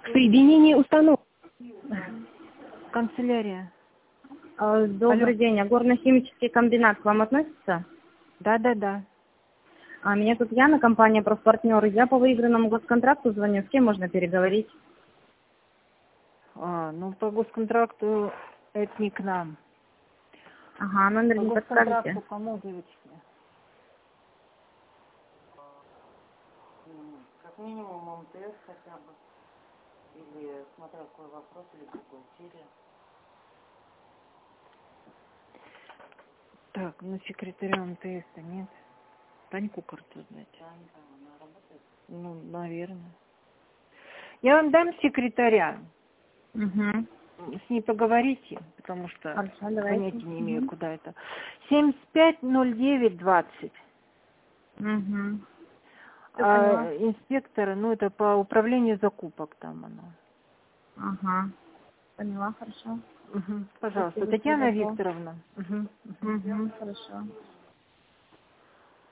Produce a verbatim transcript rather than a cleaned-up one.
Соединение установлено. Канцелярия. А, Добрый Алло. день. А горно-химический комбинат к вам относится? Да, да, да. А меня тут Яна, компания «Профпартнер». Я по выигранному госконтракту звоню. С кем можно переговорить? А, ну, по госконтракту это не к нам. Ага, номер По не госконтракту подскажете? кому, девочки? Как минимум МТС хотя бы. Или, смотря какой вопрос, или какой серия. Так, ну секретаря МТС-то нет. Таньку карту знать. Танька, она работает? Ну, наверное. Я вам дам секретаря. Угу. С ней поговорите, потому что Хорошо, давайте. понятия не имею, Угу. куда это. семьдесят пять ноль девять двадцать. Угу. А инспектора, ну это по управлению закупок там оно. Ага. Поняла, хорошо. Угу. Пожалуйста, Спасибо, Татьяна всего доброго. Викторовна. Угу. Угу, хорошо.